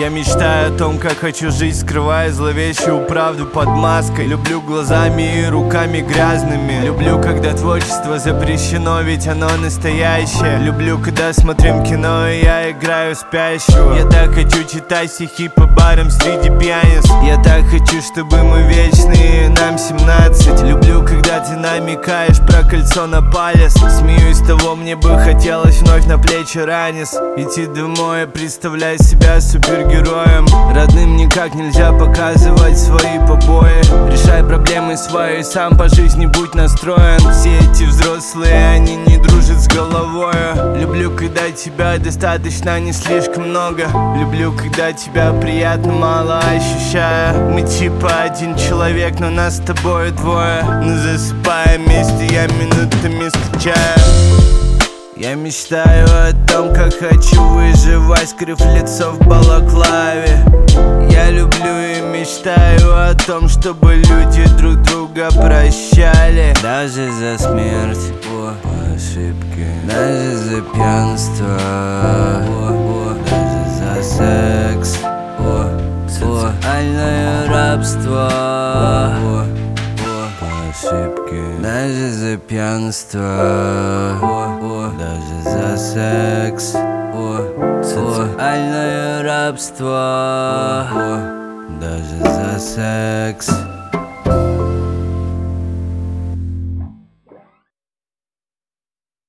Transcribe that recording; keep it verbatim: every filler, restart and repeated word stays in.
Я мечтаю о том, как хочу жить, скрывая зловещую правду под маской. Люблю глазами и руками грязными. Люблю, когда творчество запрещено, ведь оно настоящее. Люблю, когда смотрим кино и я играю спящего. Я так хочу читать стихи по барам среди пьяниц. Я так хочу, чтобы мы вечные, нам семнадцать. Люблю, когда ты намекаешь про кольцо на палец. Смеюсь того, мне бы хотелось вновь на плечи ранец. Идти домой, представлять себя супергероем. Родным никак нельзя показывать свои побои. Решай проблемы свои, сам по жизни будь настроен. Все эти взрослые, они не дружат с головою. Люблю, когда тебя достаточно, не слишком много. Люблю, когда тебя приятно мало ощущаю. Мы типа один человек, но нас с тобой двое. Но засыпая вместе, я минутами скучаю. Я мечтаю о том, как хочу выживать, скрыв лицо в балаклаве. Я люблю и мечтаю о том, чтобы люди друг друга прощали. Даже за смерть, о, по ошибке. Даже за пьянство, о, о, даже за секс, о, социальное рабство, о, ошибки. Даже за пьянство, о, о, даже за секс, о, социальное рабство, о, даже за секс.